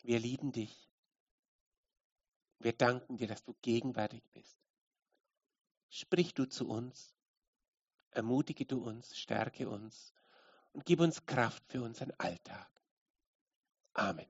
Wir lieben dich. Wir danken dir, dass du gegenwärtig bist. Sprich du zu uns, ermutige du uns, stärke uns und gib uns Kraft für unseren Alltag. Amen.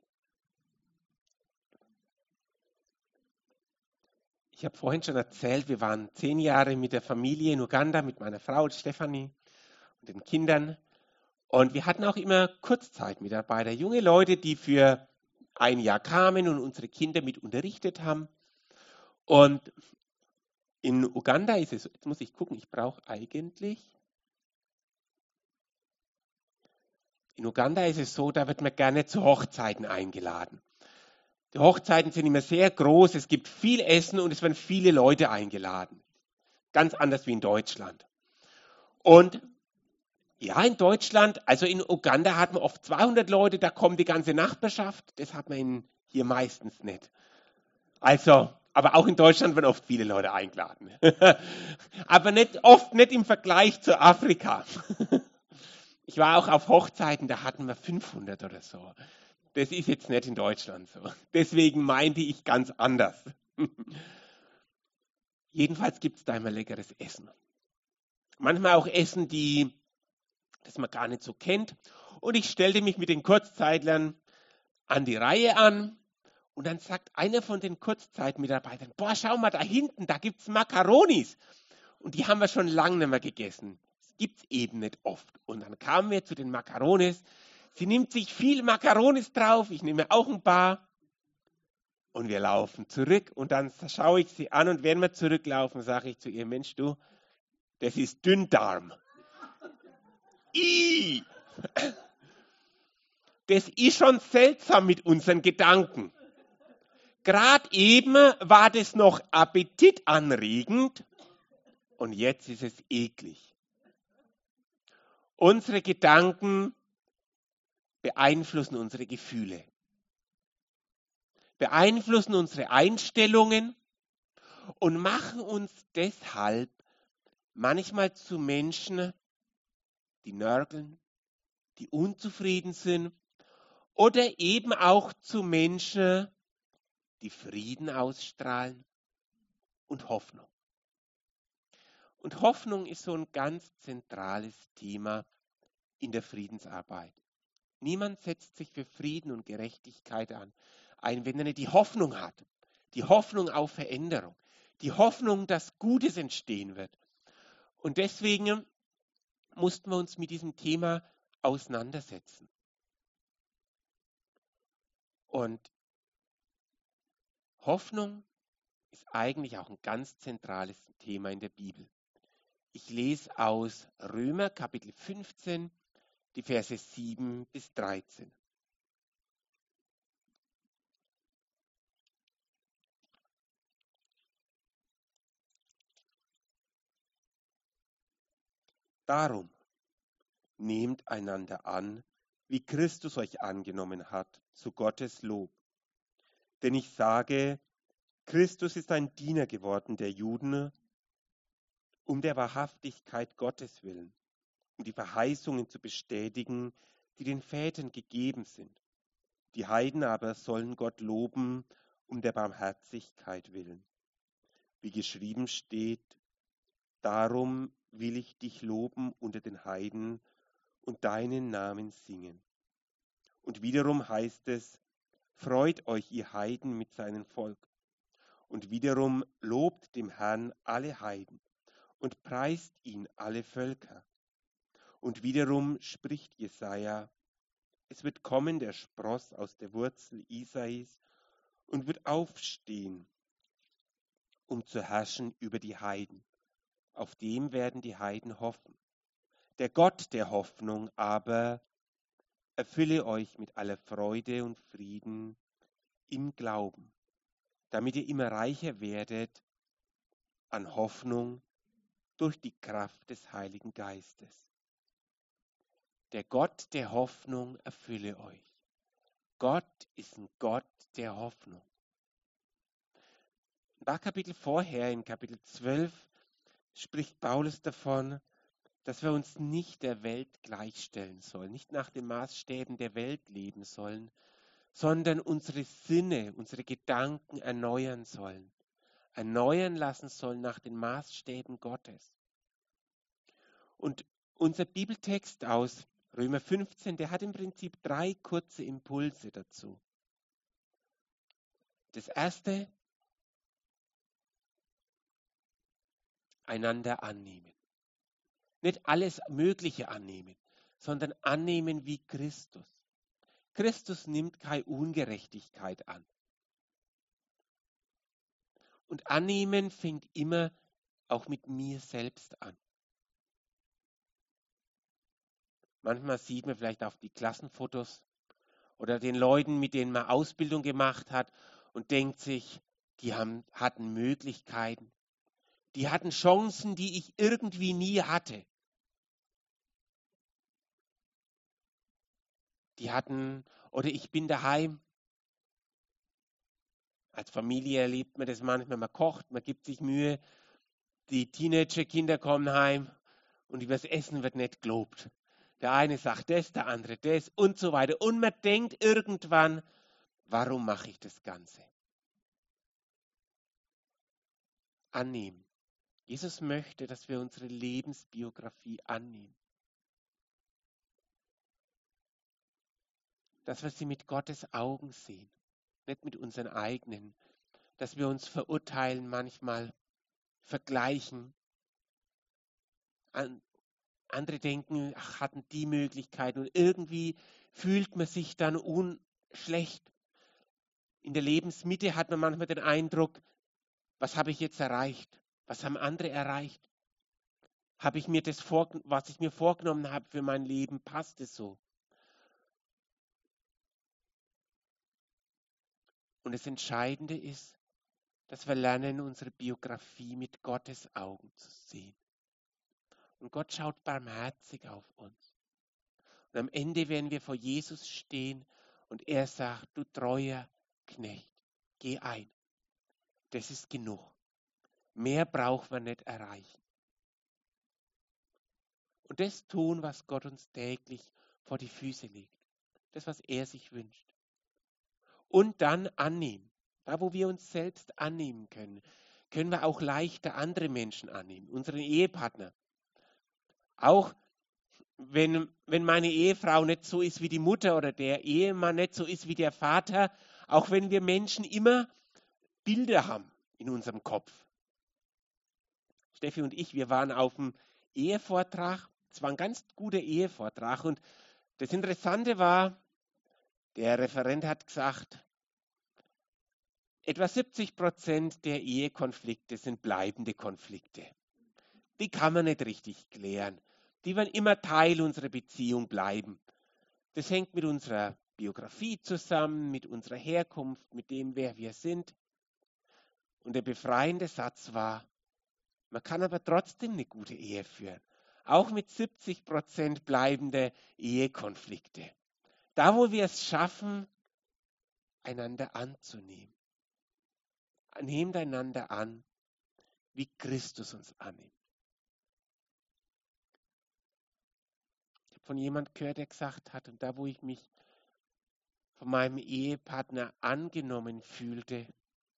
Ich habe vorhin schon erzählt, wir waren 10 Jahre mit der Familie in Uganda, mit meiner Frau Stefanie und den Kindern. Und wir hatten auch immer Kurzzeitmitarbeiter, junge Leute, die für ein Jahr kamen und unsere Kinder mit unterrichtet haben. Und in Uganda ist es, jetzt muss ich gucken, in Uganda ist es so, da wird man gerne zu Hochzeiten eingeladen. Die Hochzeiten sind immer sehr groß, es gibt viel Essen und es werden viele Leute eingeladen. Ganz anders wie in Deutschland. Und ja, in Deutschland, also in Uganda hat man oft 200 Leute, da kommt die ganze Nachbarschaft. Das hat man hier meistens nicht. Also, aber auch in Deutschland werden oft viele Leute eingeladen. Aber oft nicht im Vergleich zu Afrika. Ich war auch auf Hochzeiten, da hatten wir 500 oder so. Das ist jetzt nicht in Deutschland so. Deswegen meinte ich ganz anders. Jedenfalls gibt es da immer leckeres Essen. Manchmal auch Essen, das man gar nicht so kennt. Und ich stellte mich mit den Kurzzeitlern an die Reihe an. Und dann sagt einer von den Kurzzeitmitarbeitern, boah, schau mal da hinten, da gibt es Makaronis. Und die haben wir schon lange nicht mehr gegessen. Das gibt es eben nicht oft. Und dann kamen wir zu den Makaronis. Sie nimmt sich viel Makaronis drauf, ich nehme auch ein paar. Und wir laufen zurück und dann schaue ich sie an und während wir zurücklaufen, sage ich zu ihr, Mensch, du, das ist Dünndarm. Ih! Das ist schon seltsam mit unseren Gedanken. Gerade eben war das noch appetitanregend und jetzt ist es eklig. Unsere Gedanken beeinflussen unsere Gefühle, beeinflussen unsere Einstellungen und machen uns deshalb manchmal zu Menschen, die nörgeln, die unzufrieden sind oder eben auch zu Menschen, die Frieden ausstrahlen und Hoffnung. Und Hoffnung ist so ein ganz zentrales Thema in der Friedensarbeit. Niemand setzt sich für Frieden und Gerechtigkeit ein, wenn er nicht die Hoffnung hat. Die Hoffnung auf Veränderung. Die Hoffnung, dass Gutes entstehen wird. Und deswegen mussten wir uns mit diesem Thema auseinandersetzen. Und Hoffnung ist eigentlich auch ein ganz zentrales Thema in der Bibel. Ich lese aus Römer Kapitel 15, die Verse 7 bis 13. Darum nehmt einander an, wie Christus euch angenommen hat, zu Gottes Lob. Denn ich sage, Christus ist ein Diener geworden der Juden, um der Wahrhaftigkeit Gottes willen, um die Verheißungen zu bestätigen, die den Vätern gegeben sind. Die Heiden aber sollen Gott loben, um der Barmherzigkeit willen. Wie geschrieben steht, darum will ich dich loben unter den Heiden und deinen Namen singen. Und wiederum heißt es, freut euch, ihr Heiden, mit seinem Volk. Und wiederum lobt dem Herrn alle Heiden und preist ihn alle Völker. Und wiederum spricht Jesaja, es wird kommen der Spross aus der Wurzel Isais und wird aufstehen, um zu herrschen über die Heiden. Auf dem werden die Heiden hoffen. Der Gott der Hoffnung aber erfülle euch mit aller Freude und Frieden im Glauben, damit ihr immer reicher werdet an Hoffnung durch die Kraft des Heiligen Geistes. Der Gott der Hoffnung erfülle euch. Gott ist ein Gott der Hoffnung. Ein paar Kapitel vorher, in Kapitel 12, spricht Paulus davon, dass wir uns nicht der Welt gleichstellen sollen, nicht nach den Maßstäben der Welt leben sollen, sondern unsere Sinne, unsere Gedanken erneuern sollen, erneuern lassen sollen nach den Maßstäben Gottes. Und unser Bibeltext aus Römer 15, der hat im Prinzip 3 kurze Impulse dazu. Das erste, einander annehmen. Nicht alles Mögliche annehmen, sondern annehmen wie Christus. Christus nimmt keine Ungerechtigkeit an. Und annehmen fängt immer auch mit mir selbst an. Manchmal sieht man vielleicht auf die Klassenfotos oder den Leuten, mit denen man Ausbildung gemacht hat und denkt sich, die hatten Möglichkeiten, die hatten Chancen, die ich irgendwie nie hatte. Die hatten, oder ich bin daheim. Als Familie erlebt man das manchmal, man kocht, man gibt sich Mühe, die Teenager-Kinder kommen heim und über das Essen wird nicht gelobt. Der eine sagt das, der andere das und so weiter. Und man denkt irgendwann, warum mache ich das Ganze? Annehmen. Jesus möchte, dass wir unsere Lebensbiografie annehmen. Dass wir sie mit Gottes Augen sehen, nicht mit unseren eigenen. Dass wir uns verurteilen, manchmal vergleichen. Andere denken, ach, hatten die Möglichkeiten und irgendwie fühlt man sich dann schlecht. In der Lebensmitte hat man manchmal den Eindruck, was habe ich jetzt erreicht? Was haben andere erreicht? Habe ich mir was ich mir vorgenommen habe für mein Leben, passt es so? Und das Entscheidende ist, dass wir lernen, unsere Biografie mit Gottes Augen zu sehen. Und Gott schaut barmherzig auf uns. Und am Ende werden wir vor Jesus stehen und er sagt, du treuer Knecht, geh ein. Das ist genug. Mehr braucht man nicht erreichen. Und das tun, was Gott uns täglich vor die Füße legt. Das, was er sich wünscht. Und dann annehmen. Da, wo wir uns selbst annehmen können, können wir auch leichter andere Menschen annehmen. Unseren Ehepartner. Auch wenn meine Ehefrau nicht so ist wie die Mutter oder der Ehemann nicht so ist wie der Vater, auch wenn wir Menschen immer Bilder haben in unserem Kopf. Steffi und ich, wir waren auf dem Ehevortrag. Es war ein ganz guter Ehevortrag. Und das Interessante war, der Referent hat gesagt, etwa 70% der Ehekonflikte sind bleibende Konflikte. Die kann man nicht richtig klären. Die werden immer Teil unserer Beziehung bleiben. Das hängt mit unserer Biografie zusammen, mit unserer Herkunft, mit dem, wer wir sind. Und der befreiende Satz war, man kann aber trotzdem eine gute Ehe führen. Auch mit 70% bleibende Ehekonflikte. Da, wo wir es schaffen, einander anzunehmen. Nehmt einander an, wie Christus uns annimmt. Ich habe von jemandem gehört, der gesagt hat, und da, wo ich mich von meinem Ehepartner angenommen fühlte,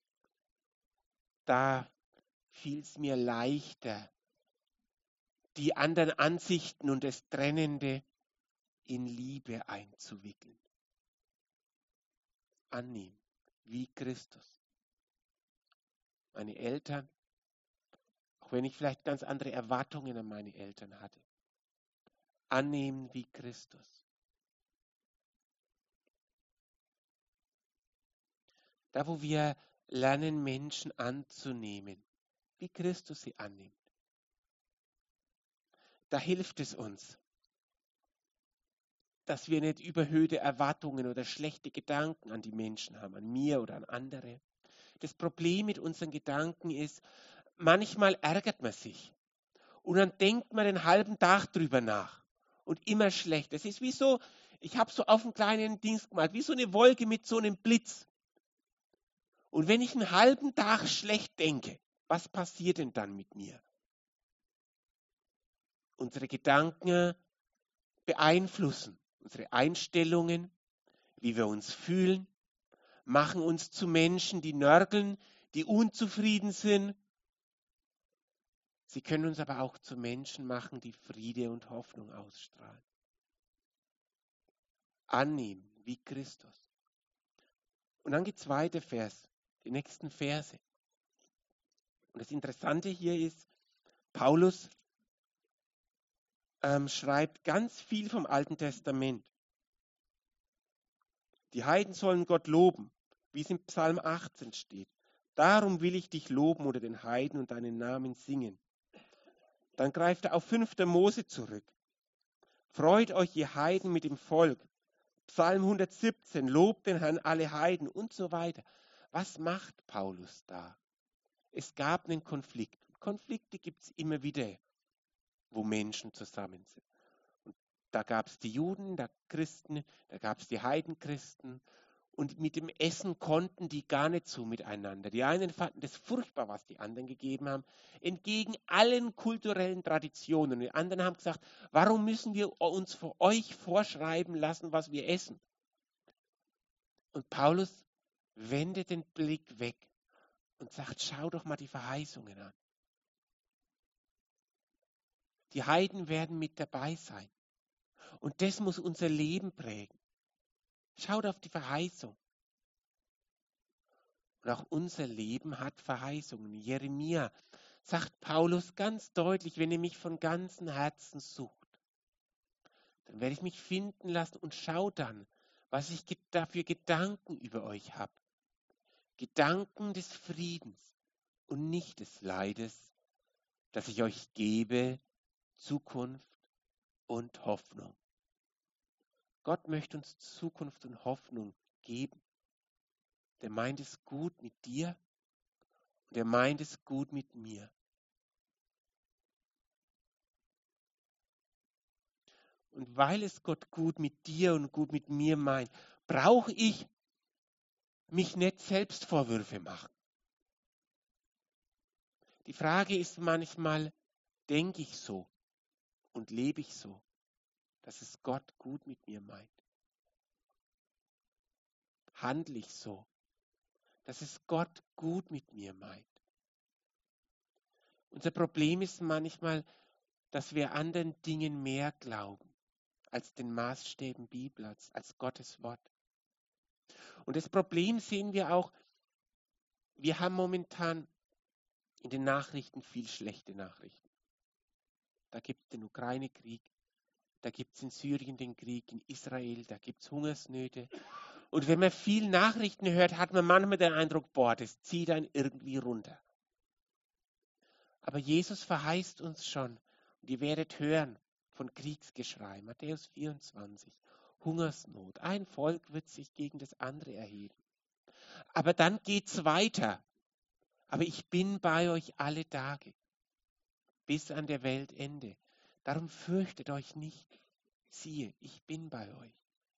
da fiel es mir leichter, die anderen Ansichten und das Trennende in Liebe einzuwickeln. Annehmen, wie Christus. Meine Eltern, auch wenn ich vielleicht ganz andere Erwartungen an meine Eltern hatte. Annehmen wie Christus. Da, wo wir lernen, Menschen anzunehmen, wie Christus sie annimmt. Da hilft es uns, dass wir nicht überhöhte Erwartungen oder schlechte Gedanken an die Menschen haben, an mir oder an andere. Das Problem mit unseren Gedanken ist, manchmal ärgert man sich und dann denkt man den halben Tag drüber nach und immer schlecht. Es ist wie so, ich habe so auf einen kleinen Dings gemalt, wie so eine Wolke mit so einem Blitz. Und wenn ich einen halben Tag schlecht denke, was passiert denn dann mit mir? Unsere Gedanken beeinflussen unsere Einstellungen, wie wir uns fühlen. machen uns zu Menschen, die nörgeln, die unzufrieden sind. Sie können uns aber auch zu Menschen machen, die Friede und Hoffnung ausstrahlen. Annehmen, wie Christus. Und dann geht es weiter, die nächsten Verse. Und das Interessante hier ist, Paulus schreibt ganz viel vom Alten Testament. Die Heiden sollen Gott loben, wie es in Psalm 18 steht. Darum will ich dich loben unter den Heiden und deinen Namen singen. Dann greift er auf 5. Mose zurück. Freut euch, ihr Heiden, mit dem Volk. Psalm 117, lobt den Herrn alle Heiden und so weiter. Was macht Paulus da? Es gab einen Konflikt. Konflikte gibt es immer wieder, wo Menschen zusammen sind. Und da gab es die Juden, da Christen, da gab es die Heidenchristen. Und mit dem Essen konnten die gar nicht so miteinander. Die einen fanden das furchtbar, was die anderen gegeben haben, entgegen allen kulturellen Traditionen. Und die anderen haben gesagt, warum müssen wir uns für euch vorschreiben lassen, was wir essen? Und Paulus wendet den Blick weg und sagt, schau doch mal die Verheißungen an. Die Heiden werden mit dabei sein. Und das muss unser Leben prägen. Schaut auf die Verheißung. Und auch unser Leben hat Verheißungen. Jeremia sagt Paulus ganz deutlich, wenn ihr mich von ganzem Herzen sucht, dann werde ich mich finden lassen und schau dann, was ich dafür Gedanken über euch habe. Gedanken des Friedens und nicht des Leides, dass ich euch gebe, Zukunft und Hoffnung. Gott möchte uns Zukunft und Hoffnung geben. Der meint es gut mit dir und er meint es gut mit mir. Und weil es Gott gut mit dir und gut mit mir meint, brauche ich mich nicht selbst Vorwürfe machen. Die Frage ist manchmal, denke ich so und lebe ich so, dass es Gott gut mit mir meint? Handle ich so, dass es Gott gut mit mir meint? Unser Problem ist manchmal, dass wir anderen Dingen mehr glauben als den Maßstäben Bibel, als Gottes Wort. Und das Problem sehen wir auch, wir haben momentan in den Nachrichten viel schlechte Nachrichten. Da gibt es den Ukraine-Krieg, da gibt es in Syrien den Krieg, in Israel, da gibt es Hungersnöte. Und wenn man viel Nachrichten hört, hat man manchmal den Eindruck, boah, das zieht einen irgendwie runter. Aber Jesus verheißt uns schon, und ihr werdet hören von Kriegsgeschrei, Matthäus 24, Hungersnot. Ein Volk wird sich gegen das andere erheben. Aber dann geht's weiter. Aber ich bin bei euch alle Tage, bis an der Weltende. Darum fürchtet euch nicht. Siehe, ich bin bei euch.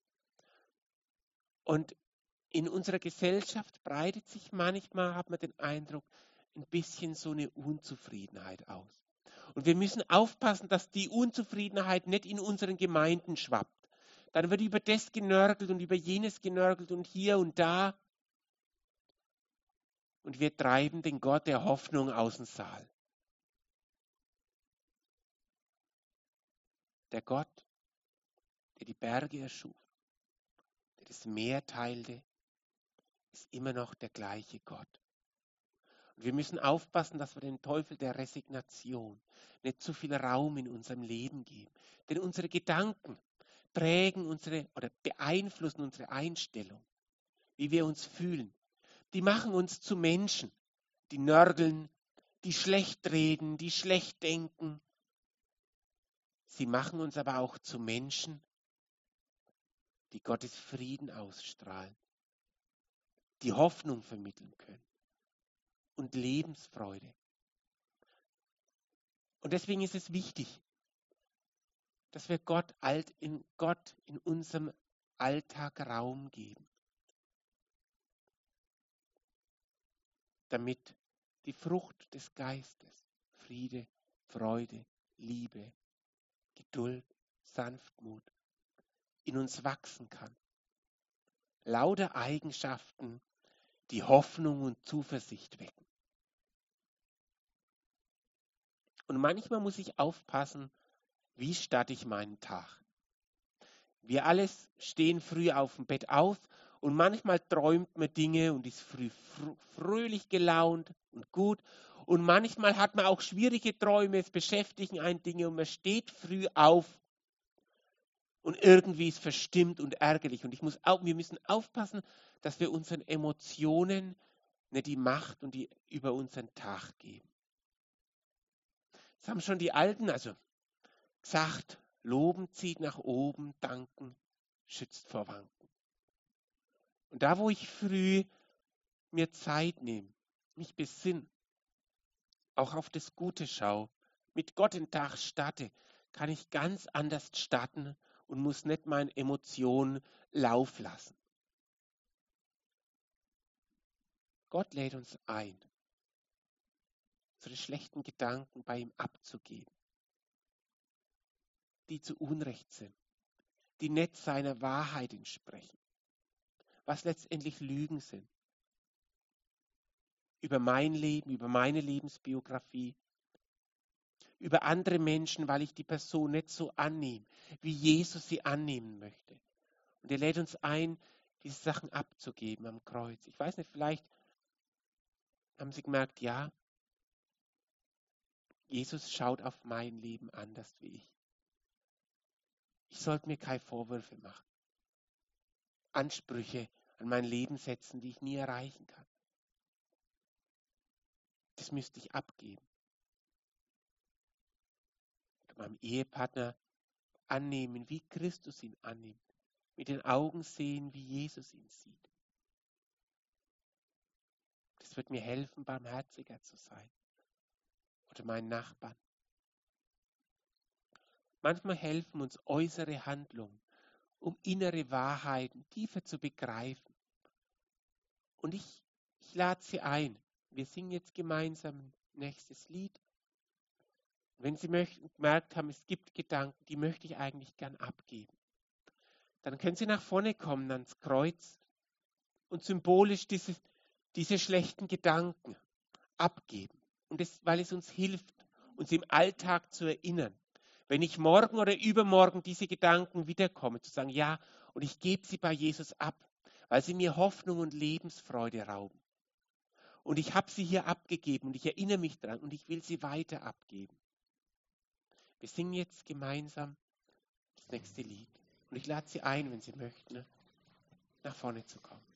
Und in unserer Gesellschaft breitet sich manchmal, hat man den Eindruck, ein bisschen so eine Unzufriedenheit aus. Und wir müssen aufpassen, dass die Unzufriedenheit nicht in unseren Gemeinden schwappt. Dann wird über das genörgelt und über jenes genörgelt und hier und da. Und wir treiben den Gott der Hoffnung aus dem Saal. Der Gott, der die Berge erschuf, der das Meer teilte, ist immer noch der gleiche Gott. Und wir müssen aufpassen, dass wir den Teufel der Resignation nicht zu viel Raum in unserem Leben geben. Denn unsere Gedanken prägen oder beeinflussen unsere Einstellung, wie wir uns fühlen. Die machen uns zu Menschen, die nörgeln, die schlecht reden, die schlecht denken. Sie machen uns aber auch zu Menschen, die Gottes Frieden ausstrahlen, die Hoffnung vermitteln können und Lebensfreude. Und deswegen ist es wichtig, dass wir Gott in unserem Alltag Raum geben, damit die Frucht des Geistes, Friede, Freude, Liebe, Geduld, Sanftmut in uns wachsen kann. Lauter Eigenschaften, die Hoffnung und Zuversicht wecken. Und manchmal muss ich aufpassen, wie starte ich meinen Tag. Wir alle stehen früh auf dem Bett auf und manchmal träumt man Dinge und ist früh fröhlich gelaunt und gut. Und manchmal hat man auch schwierige Träume, es beschäftigen einen Dinge und man steht früh auf und irgendwie ist es verstimmt und ärgerlich. Und wir müssen aufpassen, dass wir unseren Emotionen nicht die Macht und die über unseren Tag geben. Das haben schon die Alten gesagt, loben zieht nach oben, danken schützt vor Wanken. Und da, wo ich früh mir Zeit nehme, mich besinne, auch auf das Gute schaue, mit Gott den Tag starte, kann ich ganz anders starten und muss nicht meine Emotionen Lauf lassen. Gott lädt uns ein, unsere schlechten Gedanken bei ihm abzugeben, die zu Unrecht sind, die nicht seiner Wahrheit entsprechen, was letztendlich Lügen sind. Über mein Leben, über meine Lebensbiografie, über andere Menschen, weil ich die Person nicht so annehme, wie Jesus sie annehmen möchte. Und er lädt uns ein, diese Sachen abzugeben am Kreuz. Ich weiß nicht, vielleicht haben Sie gemerkt, ja, Jesus schaut auf mein Leben anders wie ich. Ich sollte mir keine Vorwürfe machen. Ansprüche an mein Leben setzen, die ich nie erreichen kann. Das müsste ich abgeben. Und meinem Ehepartner annehmen, wie Christus ihn annimmt. Mit den Augen sehen, wie Jesus ihn sieht. Das wird mir helfen, barmherziger zu sein. Oder meinen Nachbarn. Manchmal helfen uns äußere Handlungen, um innere Wahrheiten tiefer zu begreifen. Und ich lade Sie ein. Wir singen jetzt gemeinsam ein nächstes Lied. Wenn Sie gemerkt haben, es gibt Gedanken, die möchte ich eigentlich gern abgeben, dann können Sie nach vorne kommen ans Kreuz und symbolisch diese schlechten Gedanken abgeben. Und weil es uns hilft, uns im Alltag zu erinnern. Wenn ich morgen oder übermorgen diese Gedanken wiederkomme, zu sagen, ja, und ich gebe sie bei Jesus ab, weil sie mir Hoffnung und Lebensfreude rauben. Und ich habe sie hier abgegeben und ich erinnere mich daran und ich will sie weiter abgeben. Wir singen jetzt gemeinsam das nächste Lied. Und ich lade Sie ein, wenn Sie möchten, nach vorne zu kommen.